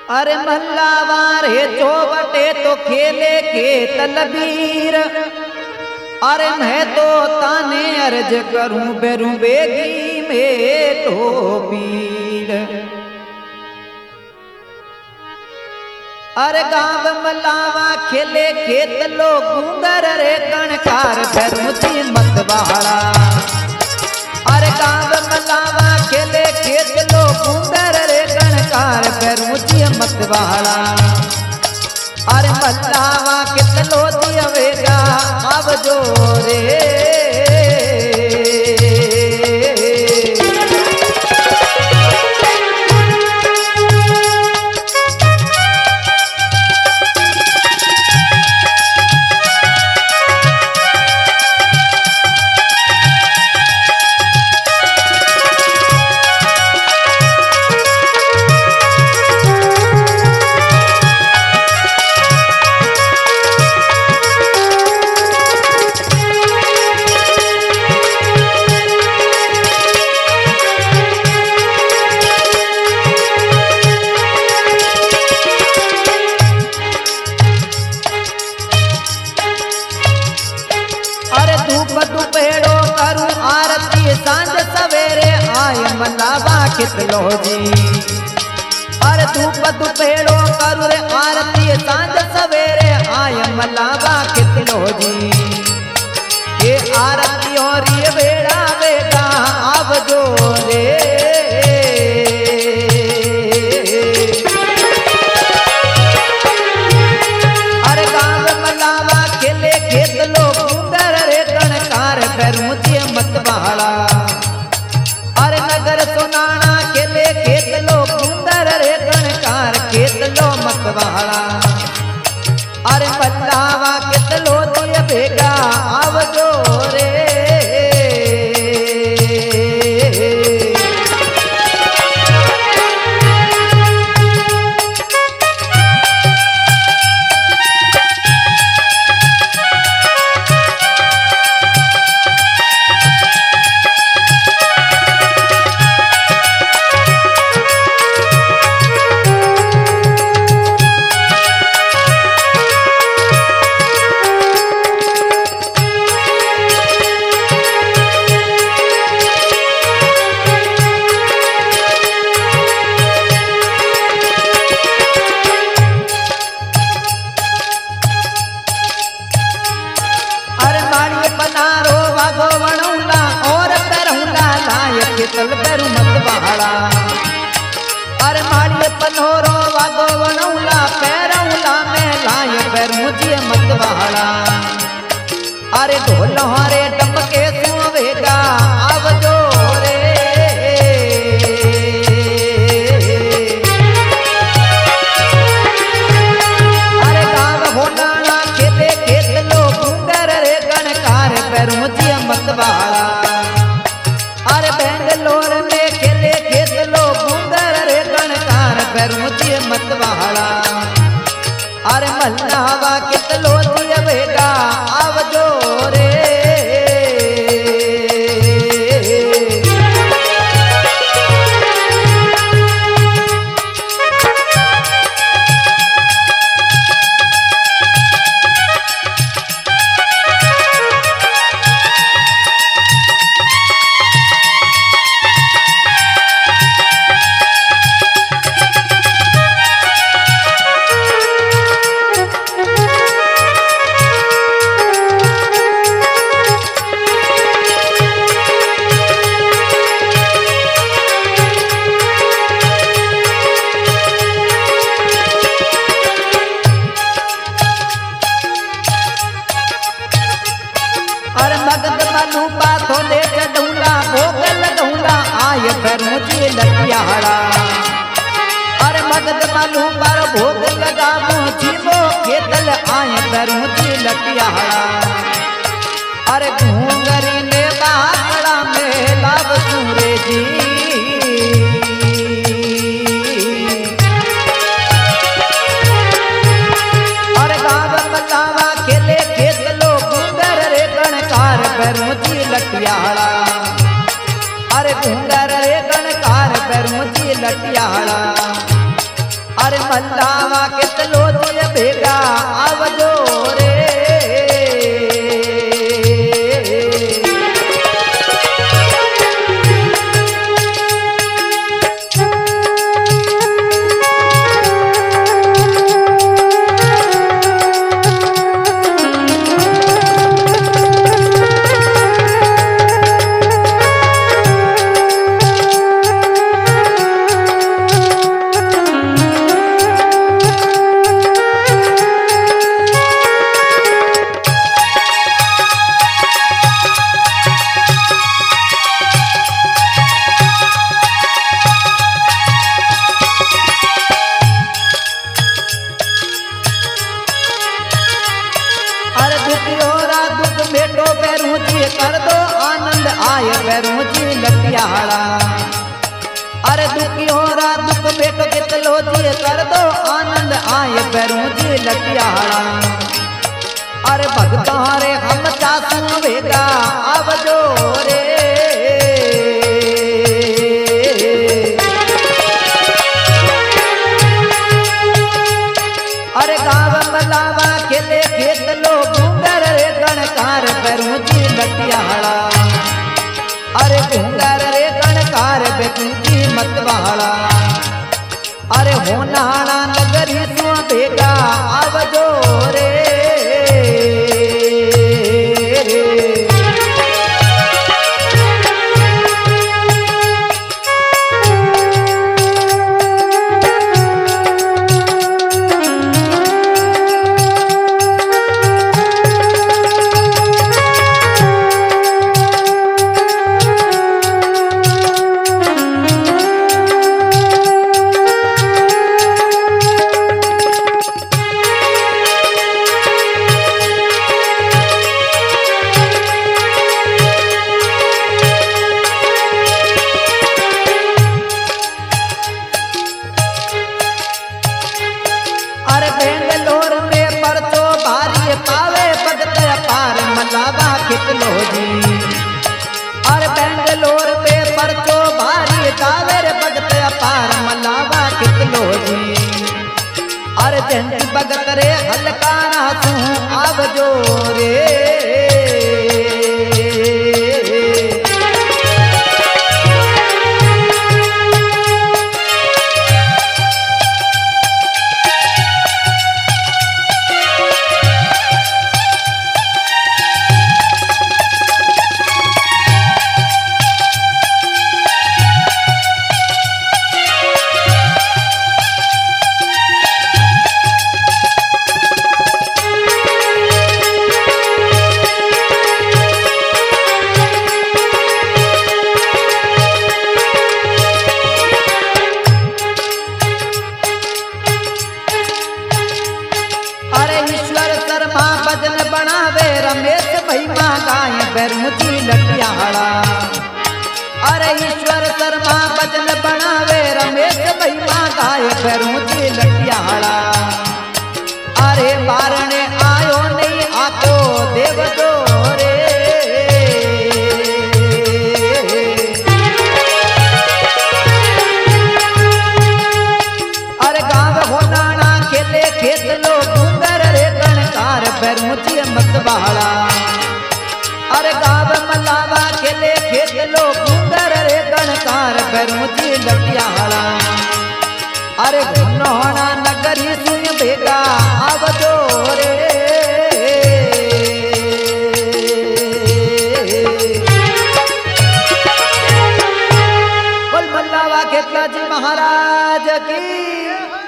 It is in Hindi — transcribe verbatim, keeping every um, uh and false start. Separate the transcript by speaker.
Speaker 1: अरे मल्लावार है चौबटे तो खेले के तलबीर। अरे मैं तो ताने अर्ज करूं बेरूं बेगी में तो पीर। अरे गाँव मल्लावा खेले खेत लो गुंगर रे कणकार बेरूं जी मतवाड़ा। अरे गाँव मल्लावा खेले खेत लो गुंगर रे कणकार बेरूं जी मतवाड़ा। अरे मल्लावा कितलो दियवेगा अब जो रे। सांझ सवेरे आय मल्लावा कितलो जी। अरे धूप दुपेड़ो करू रे आरती सांझ सवेरे आय मल्लावा कितलो जी। ये आरती और ये बेड़ा बेटा अब जो रे। अरे गाँव मल्लावा खेले खेत लो गुंडर रे कणकार बेरूं जी मतवाड़ा। अरे नगर सुनाना खेले खेत लो गुंदर रे कणकार खेत लो मतवाड़ा। अरे मल्लावा कितलो दिय भेगा आव जो रे। बनारो वागो वणौला और तरहुला लायक तल बेरू मतवाड़ा। अरे माड़िए पनोरो वागो वणौला पैरौला में लाय बेरू जी मतवाड़ा। अरे ढोल हरे टपके सुवेगा आव जो रे। अरे गाँव होटाना खेले खेत लो गुंगर रे कणकार बेरूं जी मतवाड़ा। अरे बेंगलोर में खेले खेत लो गुंगर रे कणकार बेरूं जी मतवाड़ा। अरे मल्लावा कितलो दियवेगा आव जो रे। अरे मगध मनु पाथो ले चढ़ूला भोग लगूला आय बेरूं जी लटियाड़ा। अरे मगध मनु पर भोग लगामो जीवो खेतल आय बेरूं जी लटियाड़ा। अरे घूंगरी ने बाकड़ा में लाभ सूरे जी। अरे गाँव मल्लावा खेले खेत लो गुंगर रे कणकार बेरूं जी लटियाड़ा। अरे घूंगर रे कणकार बेरूं जी लटियाड़ा। अरे मल्लावा कितलो दिए भेगा आवजो रे। कर दो आनंद आय बैरू जी लटियाला। अरे दुखी हो रहा दुख बेटो कितलो जी कर दो आनंद आय बैरू जी लटियाला। अरे भगता रे हम चासू भेगा आवजो रे। अरे गाँव मलावा खेले खेत लो घूंगर रे गणकार बैरू जी लटियाला। अरे घूंगर रे गणकार बैरू जी मतवाला। अरे होनाड़ा नगरी सु भेगा आवजो रे। अरे बेंगलोर में परचो भारी पावे भगत अपार मलावा कितलो जी। अरे बेंगलोर में परचो भारी पावे रे भगत अपार मलावा कितलो जी। अरे जंती भगत रे हल्का नासू आवजो रे। भजन बनावे रमेश महिमा गाय बैरू जी लटियाला। अरे ईश्वर शर्मा भजन बनावे रमेश महिमा गाय बैरू जी लटियाला। अरे मारने आयो नहीं आको देवजो रे। अरे गाँव होनाना खेले खेत लो घूंगर रे गणकार बैरू जी मतवाला। अरे गाँव मलावा खेले खेत लो घूंगर रे गणकार बैरू जी लटियाला। अरे घुनोना नगरी सुई भेगा आवजो रे। बोल मल्लावा खेतला जी महाराज की।